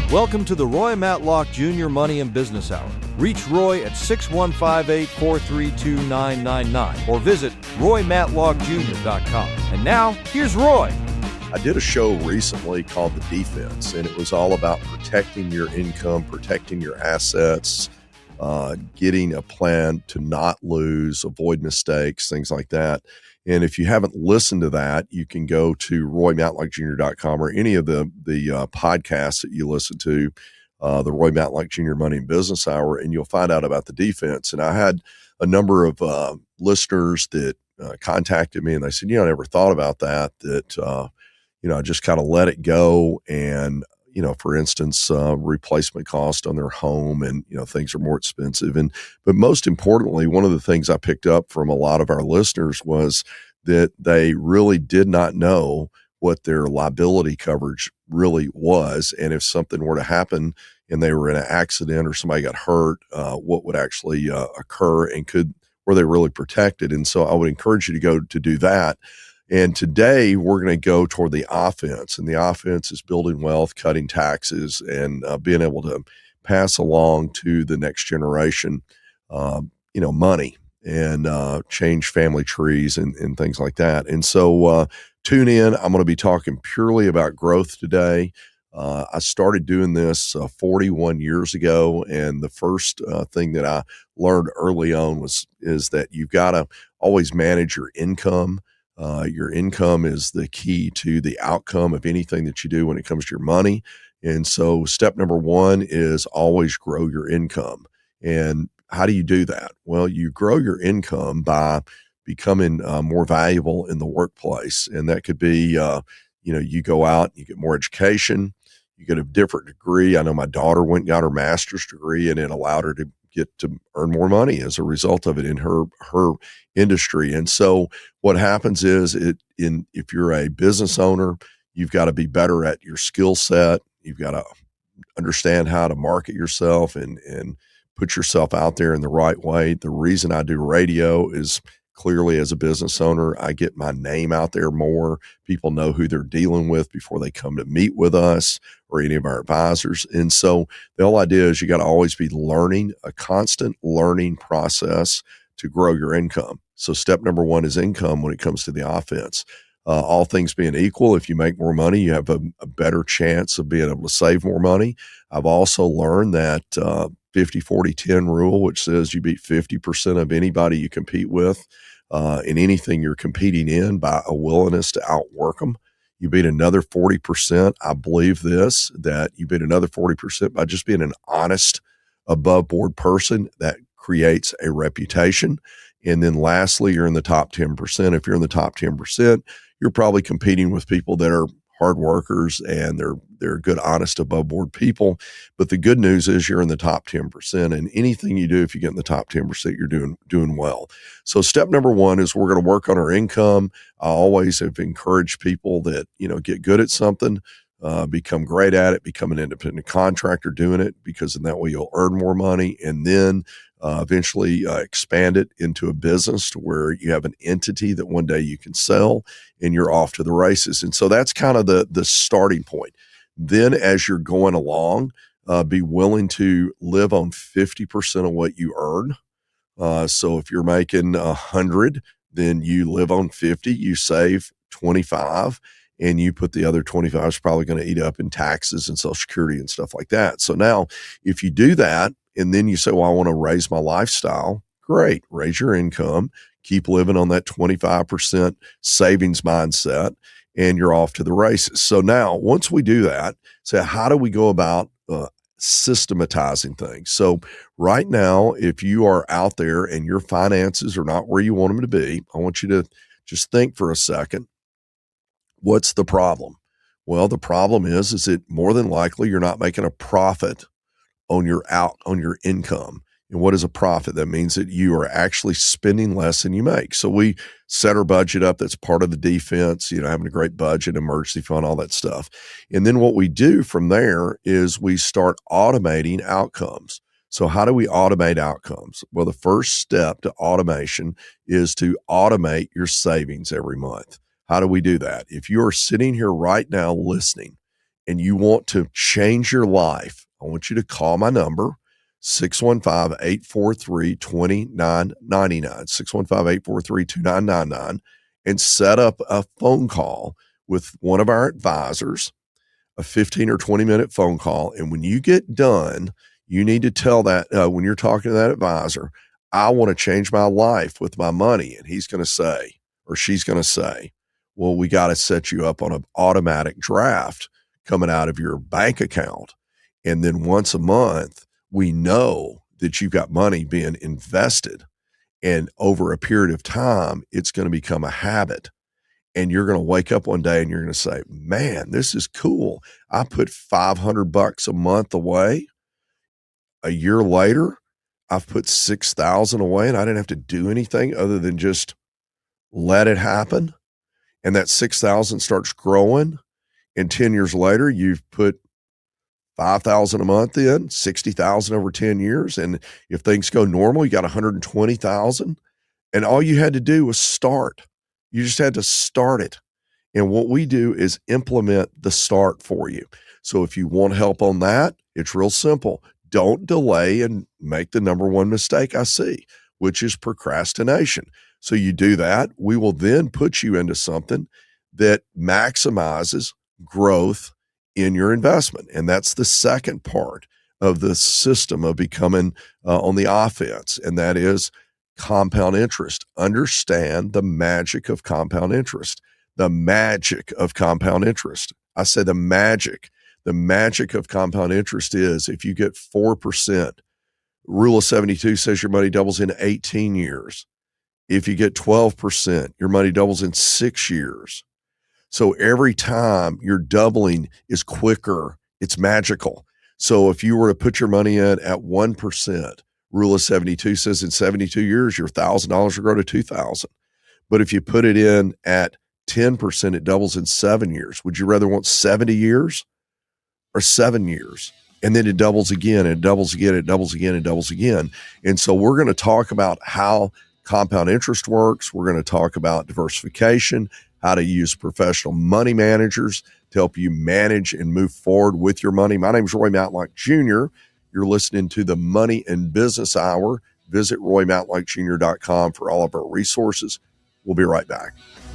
Welcome to the Roy Matlock Jr. Money and Business Hour. Reach Roy at 615-843-2999 or visit roymatlockjr.com. And now, here's Roy. I did a show recently called The Defense, and it was all about protecting your income, protecting your assets, getting a plan to not lose, avoid mistakes, things like that. And if you haven't listened to that, you can go to roymatlockjr.com or any of the podcasts that you listen to, the Roy Matlock Jr. Money and Business Hour, and you'll find out about the defense. And I had a number of listeners that contacted me, and they said, I never thought about that, I just kind of let it go. And, for instance, replacement cost on their home and, things are more expensive. But most importantly, one of the things I picked up from a lot of our listeners was that they really did not know what their liability coverage really was. And if something were to happen and they were in an accident or somebody got hurt, what would actually occur, and were they really protected? And so I would encourage you to go to do that. And today we're going to go toward the offense, and the offense is building wealth, cutting taxes, and being able to pass along to the next generation, money and change family trees and things like that. And so tune in. I'm going to be talking purely about growth today. I started doing this 41 years ago, and the first thing that I learned early on is that you've got to always manage your income. Your income is the key to the outcome of anything that you do when it comes to your money. And so step number one is always grow your income. And how do you do that? Well, you grow your income by becoming more valuable in the workplace. And that could be, you go out, you get more education, you get a different degree. I know my daughter went and got her master's degree, and it allowed her to get to earn more money as a result of it in her industry. And so what happens is if you're a business owner, you've got to be better at your skill set. You've got to understand how to market yourself and put yourself out there in the right way. The reason I do radio is clearly, as a business owner, I get my name out there more. People know who they're dealing with before they come to meet with us or any of our advisors. And so the whole idea is you got to always be learning, a constant learning process to grow your income. So step number one is income when it comes to the offense. All things being equal, if you make more money, you have a better chance of being able to save more money. I've also learned that 50-40-10 rule, which says you beat 50% of anybody you compete with in anything you're competing in by a willingness to outwork them. You beat another 40%. I believe that you beat another 40% by just being an honest, above board person that creates a reputation. And then lastly, you're in the top 10%. If you're in the top 10%, you're probably competing with people that are hard workers and they're good, honest, above board people. But the good news is you're in the top 10%, and anything you do, if you get in the top 10%, you're doing well. So step number one is we're going to work on our income. I always have encouraged people that, get good at something, become great at it, become an independent contractor doing it, because in that way you'll earn more money, and then eventually expand it into a business to where you have an entity that one day you can sell and you're off to the races. And so that's kind of the starting point. Then as you're going along, be willing to live on 50% of what you earn. So if you're making 100, then you live on 50, you save 25, and you put the other 25 is probably going to eat up in taxes and Social Security and stuff like that. So now if you do that, and then you say, well, I want to raise my lifestyle, great, raise your income, keep living on that 25% savings mindset, and you're off to the races. So now once we do that, so how do we go about systematizing things? So right now, if you are out there and your finances are not where you want them to be, I want you to just think for a second, what's the problem? Well, the problem is that more than likely you're not making a profit on your income. And what is a profit? That means that you are actually spending less than you make. So we set our budget up. That's part of the defense, having a great budget, emergency fund, all that stuff. And then what we do from there is we start automating outcomes. So how do we automate outcomes? Well, the first step to automation is to automate your savings every month. How do we do that? If you are sitting here right now listening and you want to change your life, I want you to call my number, 615-843-2999, 615-843-2999, and set up a phone call with one of our advisors, a 15 or 20-minute phone call. And when you get done, you need to tell that when you're talking to that advisor, I want to change my life with my money. And he's going to say, or she's going to say, well, we got to set you up on an automatic draft coming out of your bank account. And then once a month, we know that you've got money being invested. And over a period of time, it's going to become a habit. And you're going to wake up one day and you're going to say, man, this is cool. I put $500 a month away. A year later, I've put $6,000 away and I didn't have to do anything other than just let it happen. And that $6,000 starts growing. And 10 years later, you've put $5,000 a month in, $60,000 over 10 years. And if things go normal, you got $120,000. And all you had to do was start. You just had to start it. And what we do is implement the start for you. So if you want help on that, it's real simple. Don't delay and make the number one mistake I see, which is procrastination. So you do that. We will then put you into something that maximizes growth in your investment. And that's the second part of the system of becoming on the offense. And that is compound interest. Understand the magic of compound interest. The magic of compound interest. I say the magic. The magic of compound interest is if you get 4%, rule of 72 says your money doubles in 18 years. If you get 12%, your money doubles in 6 years. So every time you're doubling is quicker. It's magical. So if you were to put your money in at 1%, rule of 72 says in 72 years, your $1,000 will grow to $2,000. But if you put it in at 10%, it doubles in 7 years. Would you rather want 70 years or 7 years? And then it doubles again, and it doubles again, it doubles again, it doubles again. And so we're going to talk about how compound interest works. We're going to talk about diversification, how to use professional money managers to help you manage and move forward with your money. My name is Roy Matlock Jr. You're listening to the Money and Business Hour. Visit RoyMatlockJr.com for all of our resources. We'll be right back.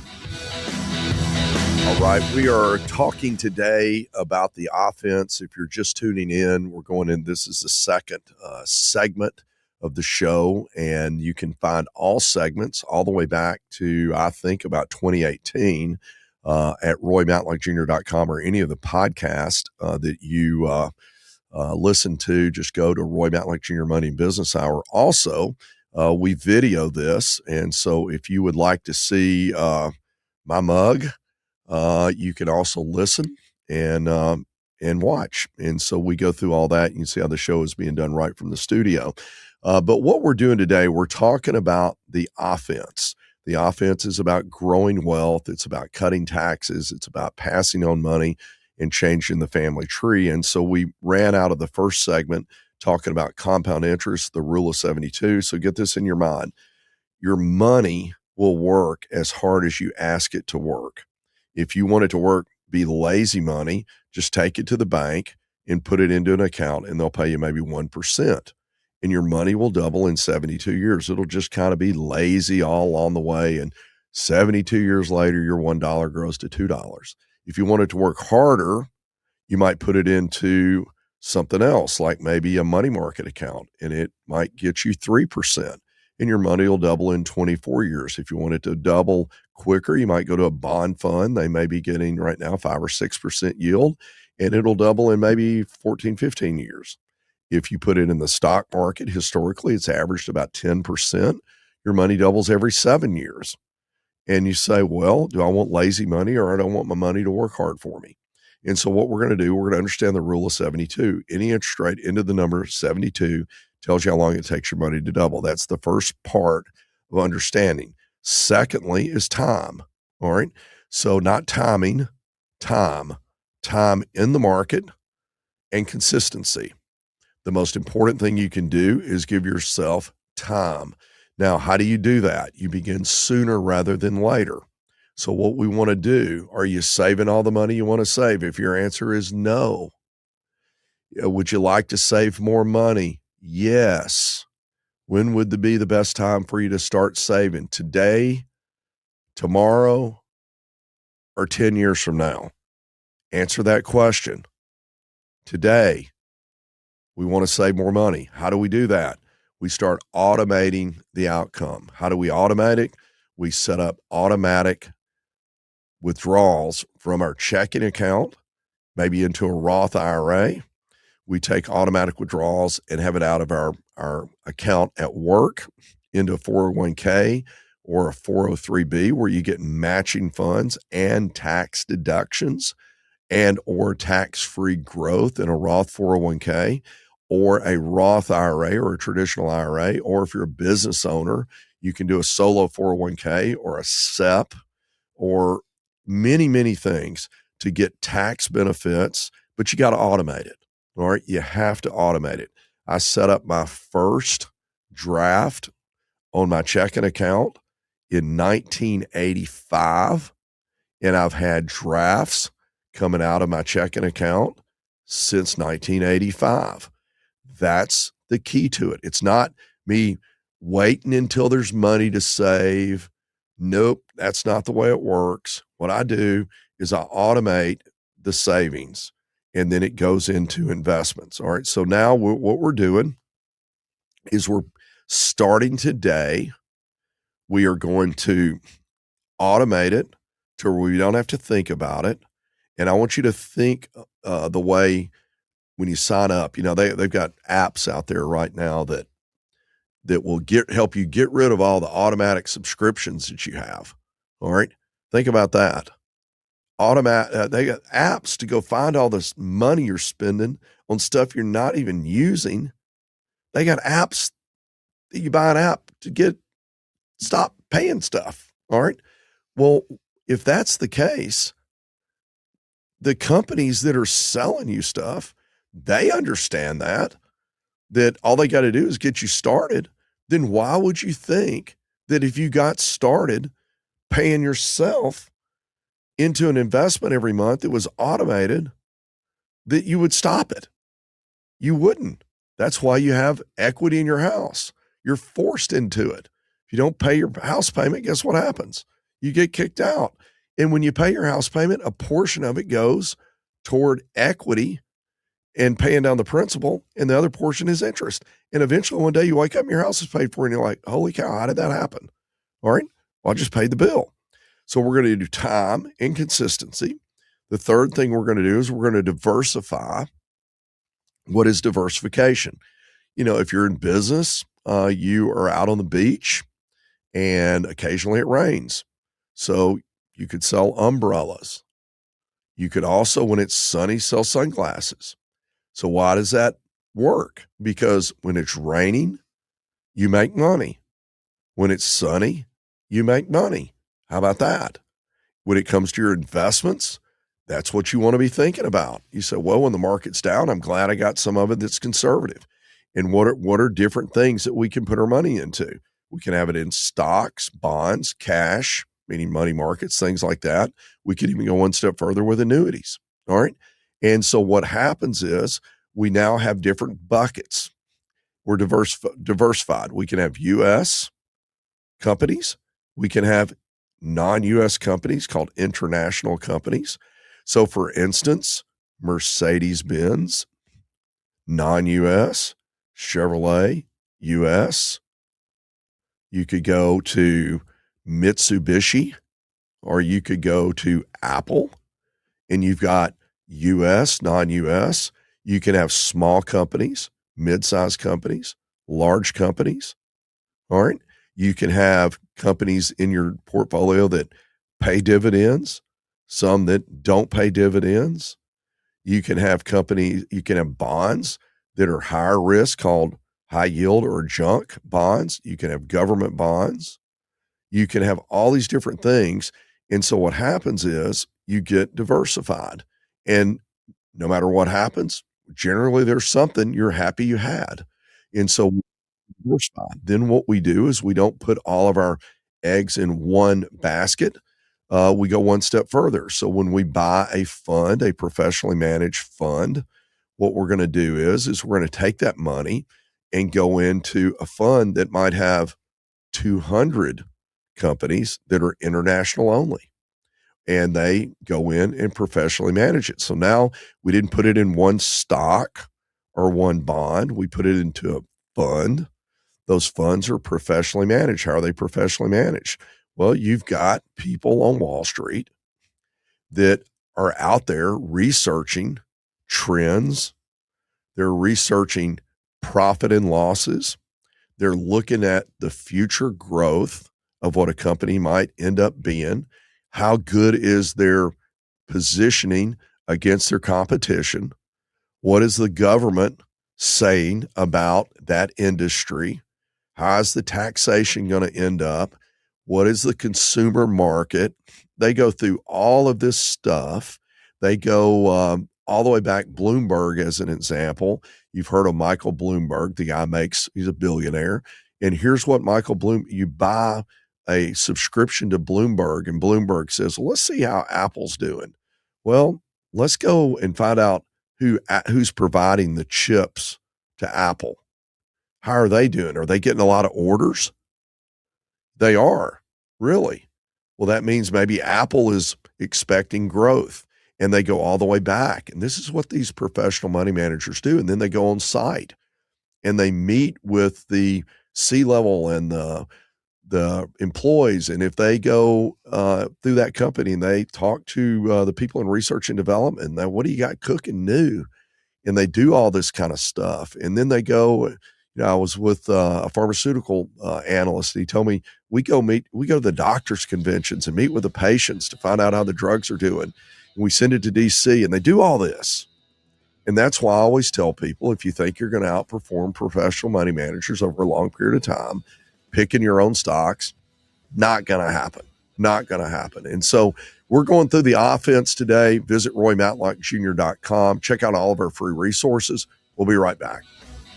All right, we are talking today about the offense. If you're just tuning in, we're going in. This is the second segment of the show, and you can find all segments all the way back to, I think, about 2018 at RoyMatlockJr.com or any of the podcasts that you listen to. Just go to Roy Matlock Jr. Money and Business Hour. Also, we video this, and so if you would like to see my mug, you can also listen and watch. And so we go through all that. You can see how the show is being done right from the studio. But what we're doing today, we're talking about the offense. The offense is about growing wealth. It's about cutting taxes. It's about passing on money and changing the family tree. And so we ran out of the first segment talking about compound interest, the rule of 72. So get this in your mind. Your money will work as hard as you ask it to work. If you want it to work, be lazy money, just take it to the bank and put it into an account, and they'll pay you maybe 1%. And your money will double in 72 years. It'll just kind of be lazy all along the way. And 72 years later, your $1 grows to $2. If you want it to work harder, you might put it into something else, like maybe a money market account, and it might get you 3%. And your money will double in 24 years. If you want it to double quicker, you might go to a bond fund. They may be getting right now 5 or 6% yield, and it'll double in maybe 14, 15 years. If you put it in the stock market, historically, it's averaged about 10%. Your money doubles every 7 years. And you say, well, do I want lazy money or I don't want my money to work hard for me? And so what we're going to do, we're going to understand the rule of 72. Any interest rate into the number 72 tells you how long it takes your money to double. That's the first part of understanding. Secondly is time. All right. So not timing, time in the market, and consistency. The most important thing you can do is give yourself time. Now, how do you do that? You begin sooner rather than later. So what we want to do, are you saving all the money you want to save? If your answer is no, would you like to save more money? Yes. When would be the best time for you to start saving? Today, tomorrow, or 10 years from now? Answer that question. Today, we want to save more money. How do we do that? We start automating the outcome. How do we automate it? We set up automatic withdrawals from our checking account, maybe into a Roth IRA. We take automatic withdrawals and have it out of our account at work into a 401k or a 403b, where you get matching funds and tax deductions and or tax-free growth in a Roth 401k or a Roth IRA or a traditional IRA. Or if you're a business owner, you can do a solo 401k or a SEP or many, many things to get tax benefits, but you got to automate it. All right. You have to automate it. I set up my first draft on my checking account in 1985, and I've had drafts coming out of my checking account since 1985. That's the key to it. It's not me waiting until there's money to save. Nope, that's not the way it works. What I do is I automate the savings, and then it goes into investments. All right. So now what we're doing is we're starting today. We are going to automate it to where we don't have to think about it. And I want you to think the way when you sign up, they've got apps out there right now that will help you get rid of all the automatic subscriptions that you have. All right. Think about that. They got apps to go find all this money you're spending on stuff you're not even using. They got apps that you buy an app to stop paying stuff. All right. Well, if that's the case, the companies that are selling you stuff, they understand that all they got to do is get you started. Then why would you think that if you got started paying yourself into an investment every month that was automated, that you would stop it? You wouldn't. That's why you have equity in your house. You're forced into it. If you don't pay your house payment, guess what happens? You get kicked out. And when you pay your house payment, a portion of it goes toward equity and paying down the principal, and the other portion is interest. And eventually one day you wake up and your house is paid for, and you're like, holy cow, how did that happen? All right, well, I just paid the bill. So we're going to do time and consistency. The third thing we're going to do is we're going to diversify. What is diversification? If you're in business, you are out on the beach and occasionally it rains. So you could sell umbrellas. You could also, when it's sunny, sell sunglasses. So why does that work? Because when it's raining, you make money. When it's sunny, you make money. How about that? When it comes to your investments, that's what you want to be thinking about. You say, well, when the market's down, I'm glad I got some of it that's conservative. And what are different things that we can put our money into? We can have it in stocks, bonds, cash, meaning money markets, things like that. We could even go one step further with annuities. All right. And so what happens is we now have different buckets. We're diversified. We can have U.S. companies. We can have non-U.S. companies called international companies. So for instance, Mercedes-Benz, non-U.S., Chevrolet, U.S. You could go to Mitsubishi, or you could go to Apple, and you've got U.S., non-U.S. You can have small companies, mid-sized companies, large companies. All right. You can have companies in your portfolio that pay dividends, some that don't pay dividends. You can have bonds that are higher risk called high yield or junk bonds. You can have government bonds. You can have all these different things. And so what happens is you get diversified. And no matter what happens, generally there's something you're happy you had. And so diversified. Then what we do is we don't put all of our eggs in one basket. we go one step further. So when we buy a fund, a professionally managed fund, what we're going to do is we're going to take that money and go into a fund that might have 200 companies that are international only. And they go in and professionally manage it. So now we didn't put it in one stock or one bond. We put it into a fund. Those funds are professionally managed. How are they professionally managed? Well, you've got people on Wall Street that are out there researching trends. They're researching profit and losses. They're looking at the future growth of what a company might end up being. How good is their positioning against their competition? What is the government saying about that industry? How is the taxation going to end up? What is the consumer market? They go through all of this stuff. They go all the way back. Bloomberg, as an example. You've heard of Michael Bloomberg. The guy he's a billionaire. And here's what you buy a subscription to Bloomberg, and Bloomberg says, well, let's see how Apple's doing. Well, let's go and find out who's providing the chips to Apple. How are they doing? Are they getting a lot of orders? They are, really. Well, that means maybe Apple is expecting growth, and they go all the way back. And this is what these professional money managers do. And then they go on site and they meet with the C-level and the employees. And if they go through that company and they talk to the people in research and development, now what do you got cooking new? And they do all this kind of stuff. And then they go, I was with a pharmaceutical analyst. And he told me we go to the doctors' conventions and meet with the patients to find out how the drugs are doing. And we send it to DC, and they do all this. And that's why I always tell people, if you think you're going to outperform professional money managers over a long period of time, picking your own stocks, not going to happen. Not going to happen. And so we're going through the offense today. Visit RoyMatlockJr.com. Check out all of our free resources. We'll be right back.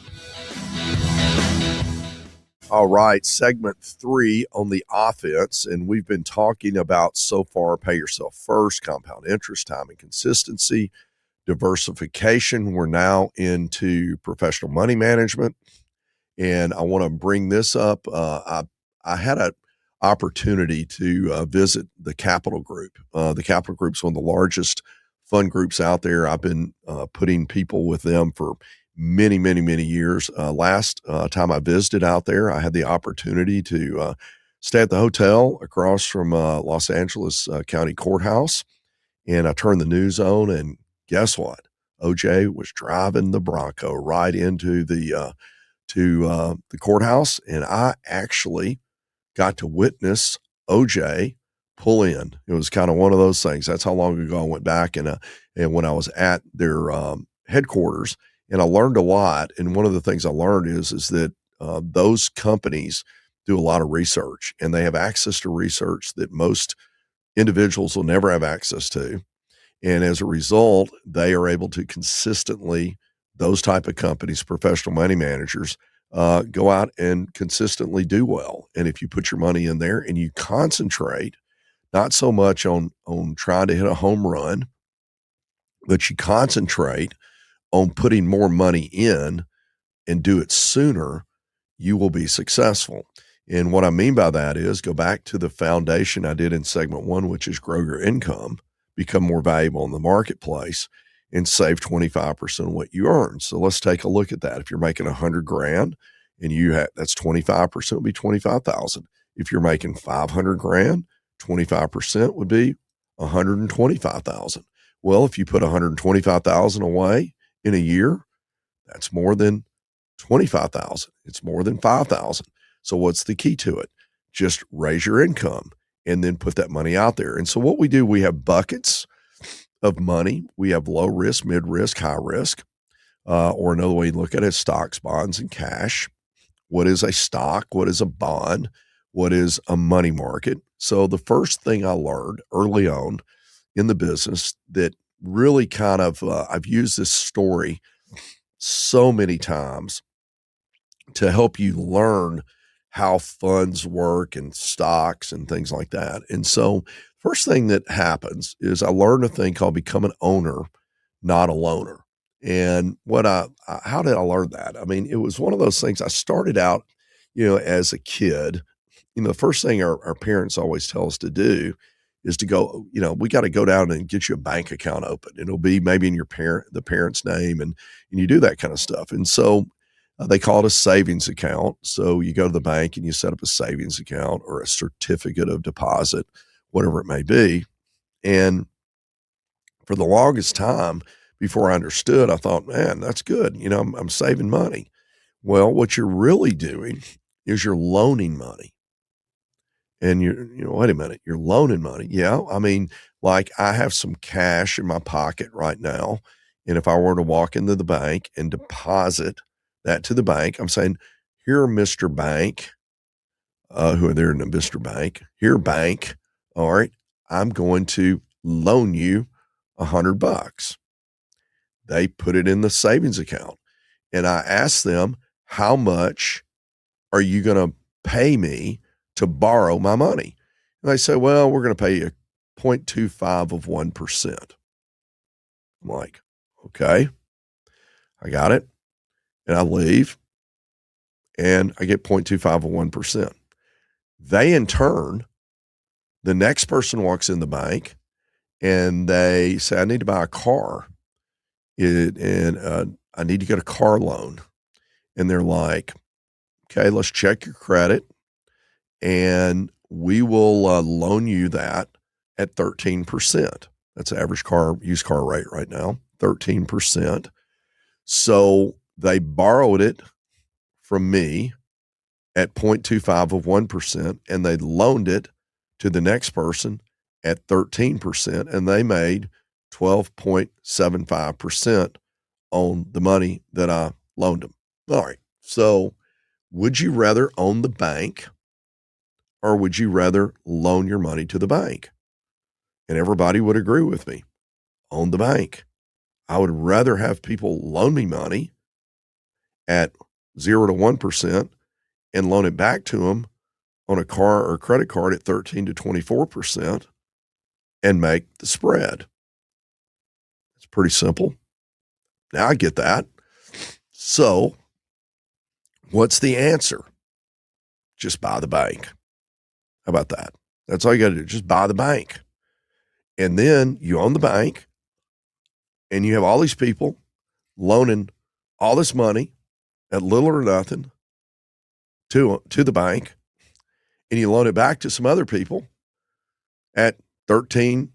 All right, segment 3 on the offense. And we've been talking about so far pay yourself first, compound interest, time and consistency, diversification. We're now into professional money management. And I want to bring this up. I had an opportunity to visit the Capital Group. The Capital Group is one of the largest fund groups out there. I've been putting people with them for many, many, many years. Last time I visited out there, I had the opportunity to stay at the hotel across from Los Angeles County Courthouse. And I turned the news on, and guess what? OJ was driving the Bronco right into the courthouse, and I actually got to witness OJ pull in. It was kind of one of those things. That's how long ago I went back, and when I was at their headquarters, and I learned a lot. And one of the things I learned is that those companies do a lot of research, and they have access to research that most individuals will never have access to. And as a result, they are able to consistently, those type of companies, professional money managers, go out and consistently do well. And if you put your money in there and you concentrate, not so much on trying to hit a home run, but you concentrate on putting more money in and do it sooner, you will be successful. And what I mean by that is go back to the foundation I did in segment 1, which is grow your income, become more valuable in the marketplace, and save 25% of what you earn. So let's take a look at that. If you're making $100,000 and that's 25% would be 25,000. If you're making $500,000, 25% would be 125,000. Well, if you put 125,000 away in a year, that's more than 25,000. It's more than 5,000. So what's the key to it? Just raise your income and then put that money out there. And so what we do, we have buckets of money. We have low risk, mid risk, high risk, or another way to look at it is stocks, bonds, and cash. What is a stock? What is a bond? What is a money market? So the first thing I learned early on in the business that really kind of, I've used this story so many times to help you learn how funds work and stocks and things like that. And so First thing that happens is I learned a thing called become an owner, not a loaner. And how did I learn that? I mean, it was one of those things. I started out, as a kid, the first thing our parents always tell us to do is to go, we got to go down and get you a bank account open. It'll be maybe in the parent's name, and you do that kind of stuff. And so they call it a savings account. So you go to the bank and you set up a savings account or a certificate of deposit, whatever it may be. And for the longest time, before I understood, I thought, man, that's good. I'm saving money. Well, what you're really doing is you're loaning money. And wait a minute, you're loaning money. Yeah. I mean, like I have some cash in my pocket right now. And if I were to walk into the bank and deposit that to the bank, I'm saying, here, Mr. Bank, who are there in the Mr. Bank, here, bank. All right. I'm going to loan you $100. They put it in the savings account. And I asked them, how much are you going to pay me to borrow my money? And they say, well, we're going to pay you 0.25 of 1%. I'm like, okay, I got it. And I leave and I get 0.25 of 1%. They, in turn, the next person walks in the bank and they say, I need to buy a car. And I need to get a car loan. And they're like, okay, let's check your credit and we will loan you that at 13%. That's the average used car rate right now, 13%. So they borrowed it from me at 0.25 of 1%, and they loaned it to the next person at 13%, and they made 12.75% on the money that I loaned them. All right. So would you rather own the bank or would you rather loan your money to the bank? And everybody would agree with me. Own the bank. I would rather have people loan me money at 0 to 1% and loan it back to them on a car or credit card at 13 to 24% and make the spread. It's pretty simple. Now I get that. So what's the answer? Just buy the bank. How about that? That's all you got to do. Just buy the bank. And then you own the bank and you have all these people loaning all this money at little or nothing to the bank, and you loan it back to some other people at 13%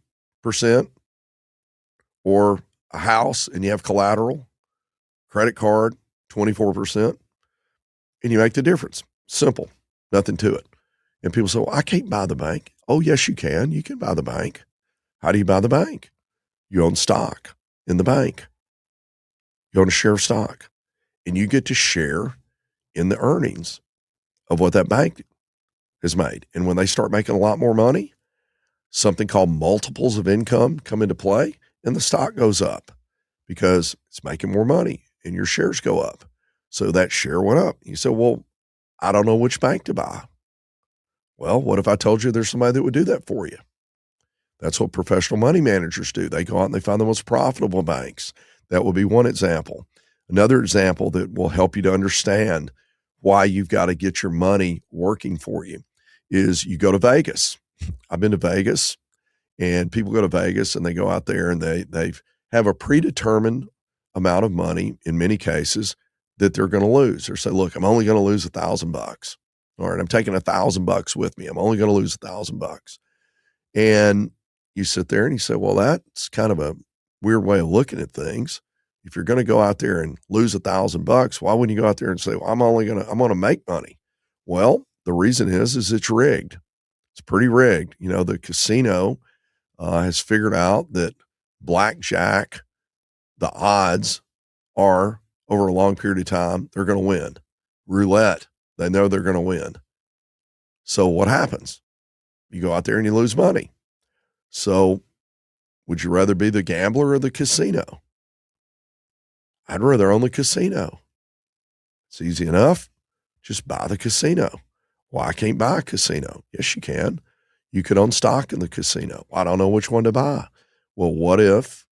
or a house, and you have collateral, credit card, 24%, and you make the difference. Simple, nothing to it. And people say, well, I can't buy the bank. Oh, yes, you can. You can buy the bank. How do you buy the bank? You own stock in the bank. You own a share of stock, and you get to share in the earnings of what that bank has made. And when they start making a lot more money, something called multiples of income come into play, and the stock goes up because it's making more money and your shares go up. So that share went up. You say, well, I don't know which bank to buy. Well, what if I told you there's somebody that would do that for you? That's what professional money managers do. They go out and they find the most profitable banks. That will be one example. Another example that will help you to understand why you've got to get your money working for you is you go to Vegas. I've been to Vegas, and people go to Vegas and they go out there and they have a predetermined amount of money in many cases that they're going to lose. Or say, look, I'm only going to lose $1,000. All right, I'm taking $1,000 with me. I'm only going to lose $1,000. And you sit there and you say, well, that's kind of a weird way of looking at things. If you're going to go out there and lose $1,000, why wouldn't you go out there and say, well, I'm going to make money? Well, the reason is it's rigged. It's pretty rigged. The casino has figured out that blackjack, the odds are over a long period of time, they're going to win. Roulette, they know they're going to win. So what happens? You go out there and you lose money. So would you rather be the gambler or the casino? I'd rather own the casino. It's easy enough. Just buy the casino. Well, I can't buy a casino. Yes, you can. You could own stock in the casino. I don't know which one to buy. Well, what if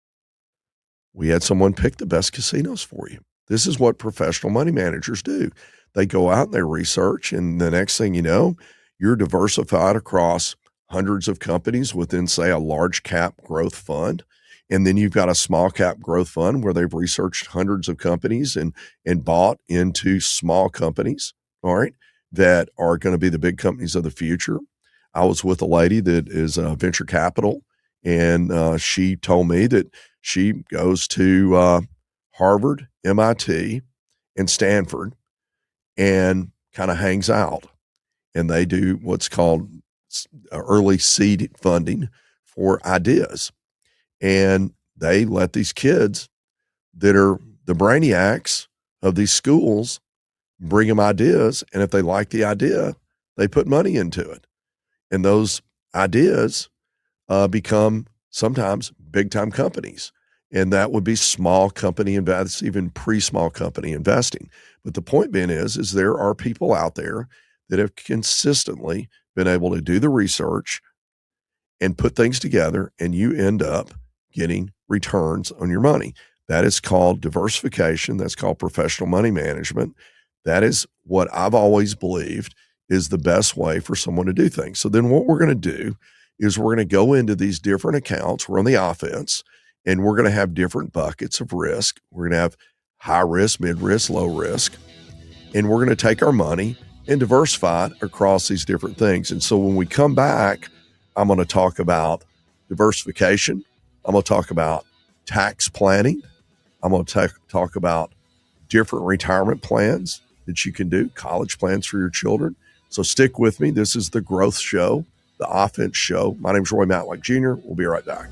we had someone pick the best casinos for you? This is what professional money managers do. They go out and they research, and the next thing you know, you're diversified across hundreds of companies within, say, a large cap growth fund. And then you've got a small cap growth fund where they've researched hundreds of companies and bought into small companies, all right, that are going to be the big companies of the future. I was with a lady that is venture capital, and she told me that she goes to Harvard, MIT, and Stanford and kind of hangs out. And they do what's called early seed funding for ideas. And they let these kids that are the brainiacs of these schools bring them ideas. And if they like the idea, they put money into it. And those ideas become sometimes big time companies. And that would be small company invest, even pre-small company investing. But the point being is there are people out there that have consistently been able to do the research and put things together, and you end up getting returns on your money. That is called diversification. That's called professional money management. That is what I've always believed is the best way for someone to do things. So then what we're going to do is we're going to go into these different accounts. We're on the offense, and we're going to have different buckets of risk. We're going to have high risk, mid risk, low risk, and we're going to take our money and diversify it across these different things. And so when we come back, I'm going to talk about diversification. I'm going to talk about tax planning. I'm going to talk about different retirement plans that you can do, college plans for your children. So stick with me. This is the Growth Show, the Offense Show. My name is Roy Matlock Jr. We'll be right back.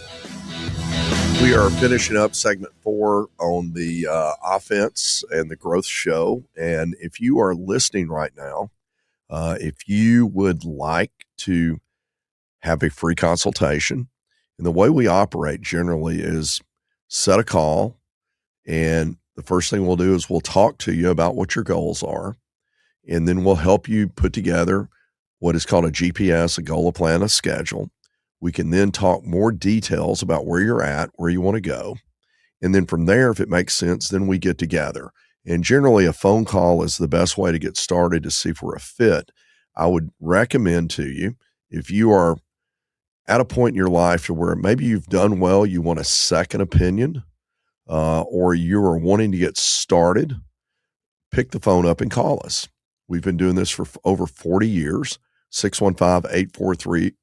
We are finishing up segment 4 on the offense and the Growth Show. And if you are listening right now, if you would like to have a free consultation, and the way we operate generally is set a call, and the first thing we'll do is we'll talk to you about what your goals are, and then we'll help you put together what is called a GPS, a goal, a plan, a schedule. We can then talk more details about where you're at, where you want to go. And then from there, if it makes sense, then we get together. And generally a phone call is the best way to get started to see if we're a fit. I would recommend to you, if you are at a point in your life to where maybe you've done well, you want a second opinion, or you are wanting to get started, pick the phone up and call us. We've been doing this for over 40 years, 615-843-2999,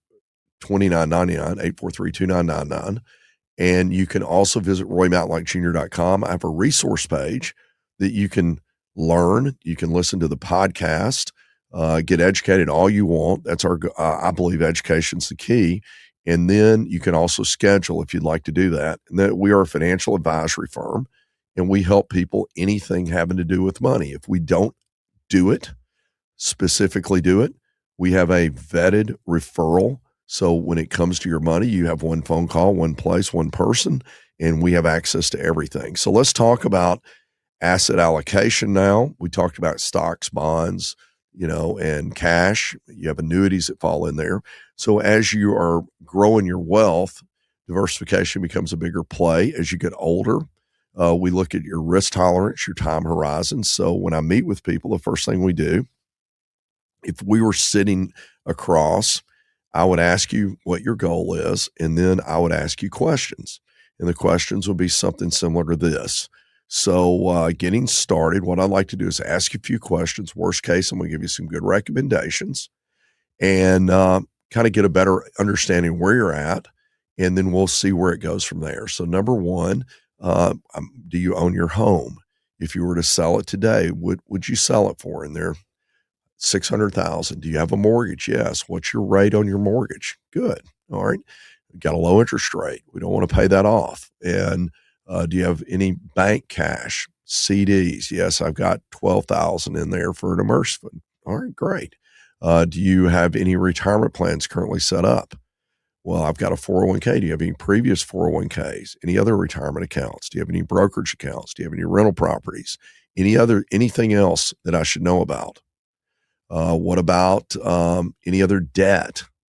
843-2999. And you can also visit roymatlockjr.com. I have a resource page that you can learn. You can listen to the podcast, get educated all you want. That's I believe education's the key. And then you can also schedule if you'd like to do that. And that we are a financial advisory firm, and we help people anything having to do with money. If we don't specifically do it, we have a vetted referral. So when it comes to your money, you have one phone call, one place, one person, and we have access to everything. So let's talk about asset allocation now. We talked about stocks, bonds, and cash. You have annuities that fall in there. So as you are growing your wealth, diversification becomes a bigger play. As you get older, we look at your risk tolerance, your time horizon. So when I meet with people, the first thing we do, if we were sitting across, I would ask you what your goal is, and then I would ask you questions. And the questions would be something similar to this. So getting started, what I'd like to do is ask you a few questions. Worst case, I'm going to give you some good recommendations and kind of get a better understanding where you're at, and then we'll see where it goes from there. So number one, do you own your home? If you were to sell it today, would you sell it for? And they're $600,000. Do you have a mortgage? Yes. What's your rate on your mortgage? Good. All right. Got a low interest rate. We don't want to pay that off. And do you have any bank cash, CDs? Yes, I've got $12,000 in there for an emergency fund. All right, great. Do you have any retirement plans currently set up? Well, I've got a 401k. Do you have any previous 401ks? Any other retirement accounts? Do you have any brokerage accounts? Do you have any rental properties? Anything else that I should know about? What about any other debt?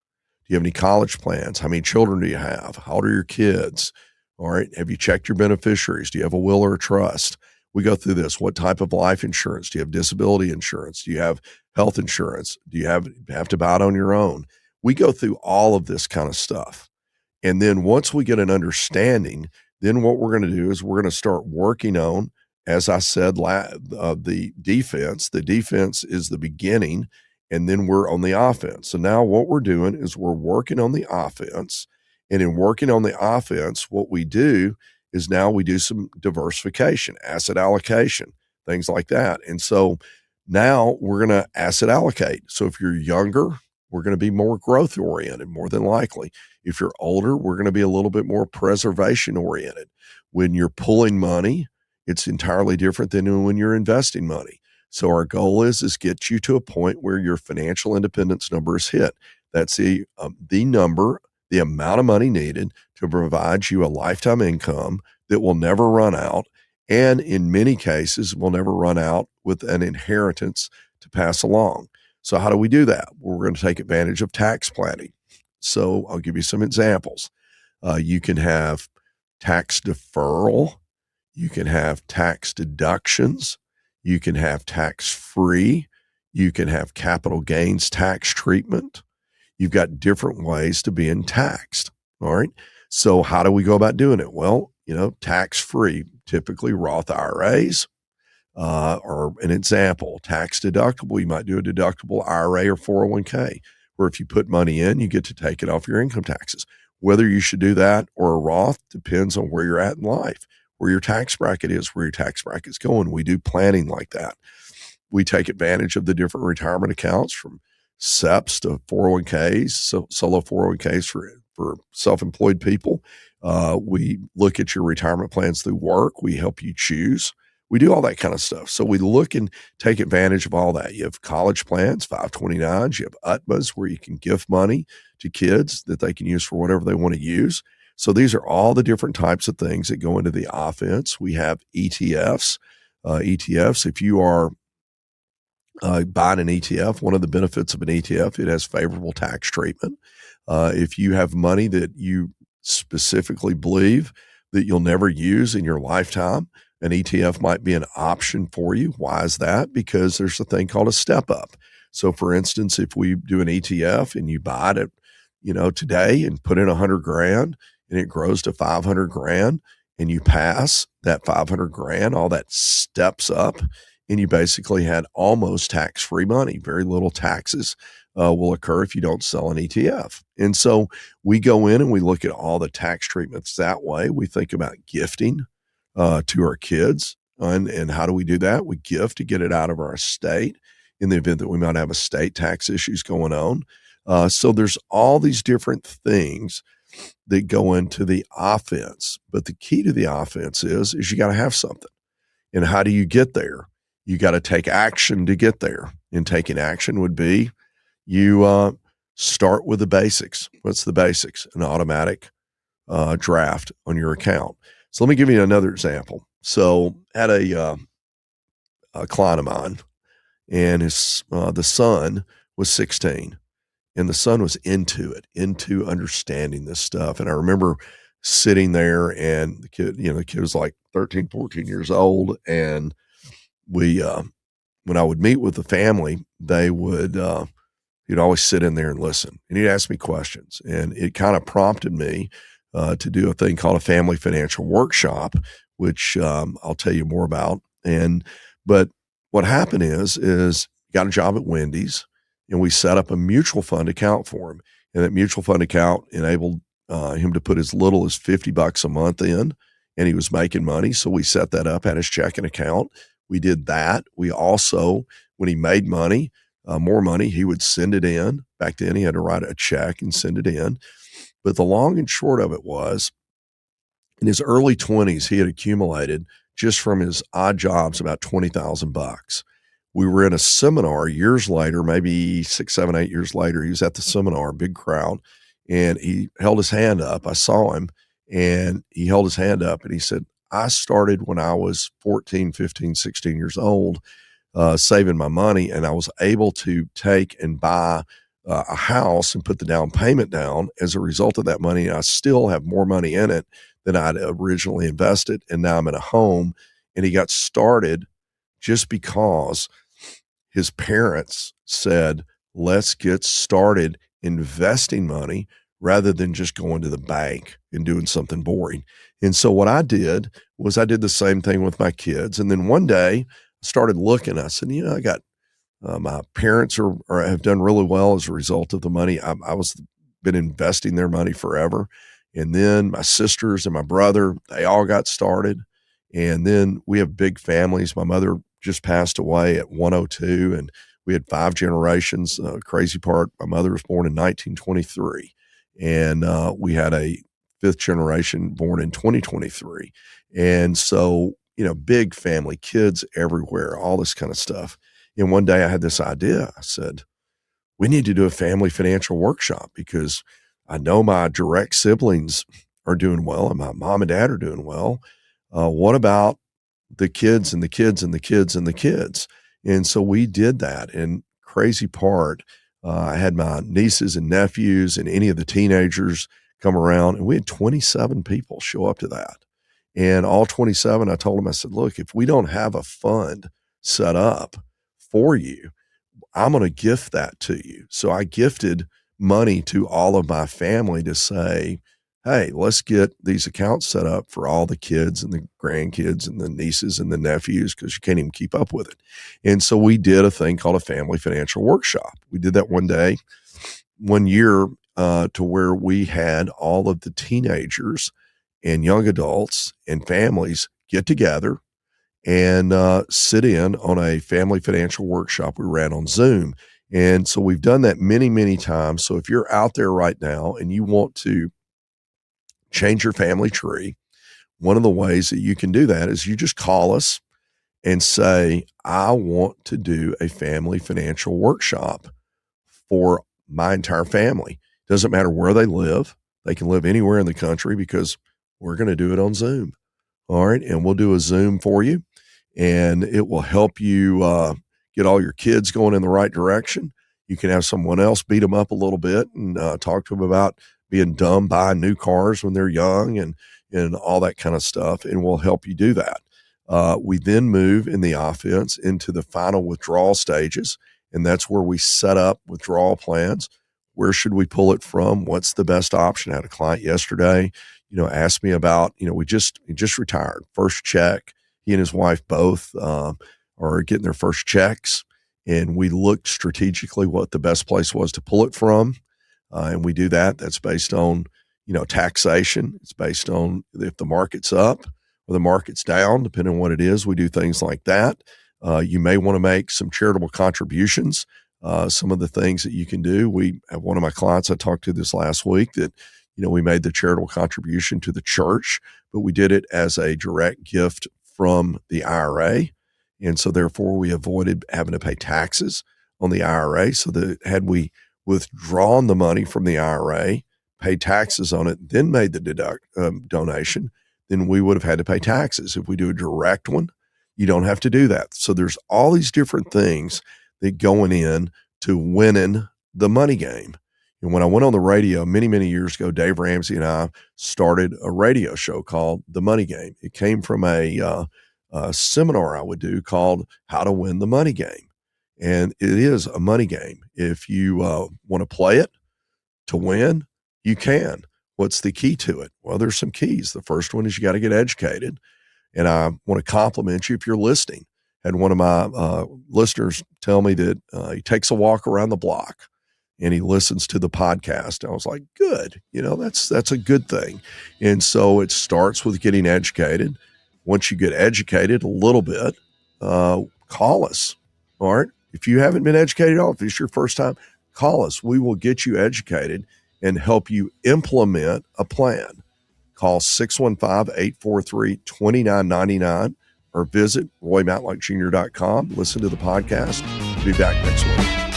Do you have any college plans? How many children do you have? How old are your kids? All right. Have you checked your beneficiaries? Do you have a will or a trust? We go through this. What type of life insurance? Do you have disability insurance? Do you have health insurance? Do you have to buy it on your own? We go through all of this kind of stuff. And then once we get an understanding, then what we're going to do is we're going to start working on, as I said, the defense. The defense is the beginning, and then we're on the offense. So now what we're doing is we're working on the offense. And in working on the offense, what we do is now we do some diversification, asset allocation, things like that. And so now we're going to asset allocate. So if you're younger, we're going to be more growth oriented, more than likely. If you're older, we're going to be a little bit more preservation oriented. When you're pulling money, it's entirely different than when you're investing money. So our goal is get you to a point where your financial independence number is hit. That's the number, the amount of money needed to provide you a lifetime income that will never run out, and in many cases will never run out, with an inheritance to pass along. So how do we do that? Well, we're going to take advantage of tax planning. So I'll give you some examples. You can have tax deferral. You can have tax deductions. You can have tax-free. You can have capital gains tax treatment. You've got different ways to being taxed. All right. So how do we go about doing it? Well, tax-free, typically Roth IRAs, or an example, tax deductible. You might do a deductible IRA or 401k, where if you put money in, you get to take it off your income taxes. Whether you should do that or a Roth depends on where you're at in life, where your tax bracket is, where your tax bracket's going. We do planning like that. We take advantage of the different retirement accounts, from SEPs to 401ks, so solo 401ks for self-employed people. We look at your retirement plans through work. We help you choose. We do all that kind of stuff. So we look and take advantage of all that. You have college plans, 529s. You have UTMAs, where you can gift money to kids that they can use for whatever they want to use. So these are all the different types of things that go into the offense. We have ETFs. ETFs, if you are buying an ETF, one of the benefits of an ETF, it has favorable tax treatment. If you have money that you specifically believe that you'll never use in your lifetime, an ETF might be an option for you. Why is that? Because there's a thing called a step up. So for instance, if we do an ETF and you buy it, today and put in $100,000 and it grows to $500,000 and you pass that $500,000, all that steps up, and you basically had almost tax-free money. Very little taxes will occur if you don't sell an ETF. And so we go in and we look at all the tax treatments that way. We think about gifting to our kids. And how do we do that? We gift to get it out of our estate in the event that we might have estate tax issues going on. So there's all these different things that go into the offense. But the key to the offense is you got to have something. And how do you get there? You got to take action to get there. And taking action would be you start with the basics. What's the basics? An automatic draft on your account. So let me give you another example. So at a client of mine, and the son was 16, and the son was into understanding this stuff. And I remember sitting there, and the kid was like 13, 14 years old. And we, when I would meet with the family, they would, he'd always sit in there and listen, and he'd ask me questions. And it kind of prompted me to do a thing called a family financial workshop, which I'll tell you more about. But what happened is got a job at Wendy's, and we set up a mutual fund account for him. And that mutual fund account enabled him to put as little as $50 a month in, and he was making money. So we set that up, had his checking account. We did that. We also, when he made money, more money, he would send it in. Back then he had to write a check and send it in. But the long and short of it was, in his early 20s, he had accumulated, just from his odd jobs, about $20,000. We were in a seminar years later, maybe 6, 7, 8 years later. He was at the seminar, big crowd, and he held his hand up. I saw him, and he held his hand up, and he said, I started when I was 14, 15, 16 years old, saving my money, and I was able to take and buy a house and put the down payment down as a result of that money. I still have more money in it than I'd originally invested. And now I'm in a home. And he got started just because his parents said, let's get started investing money rather than just going to the bank and doing something boring. And so what I did was I did the same thing with my kids. And then one day I started looking, I said, I got, my parents have done really well as a result of the money. I was been investing their money forever. And then my sisters and my brother, they all got started. And then we have big families. My mother just passed away at 102, and we had 5 generations. Crazy part, my mother was born in 1923, and we had a 5th generation born in 2023. And so, big family, kids everywhere, all this kind of stuff. And one day I had this idea. I said, we need to do a family financial workshop because I know my direct siblings are doing well and my mom and dad are doing well. What about the kids and the kids and the kids and the kids? And so we did that. And crazy part, I had my nieces and nephews and any of the teenagers come around, and we had 27 people show up to that. And all 27, I told them, I said, look, if we don't have a fund set up for you, I'm going to gift that to you. So I gifted money to all of my family to say, hey, let's get these accounts set up for all the kids and the grandkids and the nieces and the nephews, because you can't even keep up with it. And so we did a thing called a family financial workshop. We did that one year, to where we had all of the teenagers and young adults and families get together and sit in on a family financial workshop we ran on Zoom. And so we've done that many, many times. So if you're out there right now and you want to change your family tree, one of the ways that you can do that is you just call us and say, I want to do a family financial workshop for my entire family. Doesn't matter where they live. They can live anywhere in the country because we're going to do it on Zoom. All right. And we'll do a Zoom for you, and it will help you get all your kids going in the right direction. You can have someone else beat them up a little bit and talk to them about being dumb, buying new cars when they're young and all that kind of stuff. And we'll help you do that. We then move in the offense into the final withdrawal stages. And that's where we set up withdrawal plans. Where should we pull it from? What's the best option? I had a client yesterday, asked me about, he just retired, first check. He and his wife both are getting their first checks. And we looked strategically what the best place was to pull it from. And we do that. That's based on, taxation. It's based on if the market's up or the market's down, depending on what it is. We do things like that. You may want to make some charitable contributions. Some of the things that you can do. We have one of my clients I talked to this last week that, we made the charitable contribution to the church, but we did it as a direct gift from the IRA. And so therefore we avoided having to pay taxes on the IRA. So that had we withdrawn the money from the IRA, paid taxes on it, then made the donation, then we would have had to pay taxes. If we do a direct one, you don't have to do that. So there's all these different things that going in to winning the money game. And when I went on the radio many, many years ago, Dave Ramsey and I started a radio show called The Money Game. It came from a seminar I would do called How to Win the Money Game. And it is a money game. If you want to play it to win, you can. What's the key to it? Well, there's some keys. The first one is you got to get educated. And I want to compliment you if you're listening. Had one of my listeners tell me that he takes a walk around the block and he listens to the podcast. I was like, good, that's a good thing. And so it starts with getting educated. Once you get educated a little bit, call us. All right. If you haven't been educated at all, if it's your first time, call us. We will get you educated and help you implement a plan. Call 615-843-2999 or visit RoyMatlockJr.com. Listen to the podcast. We'll be back next week.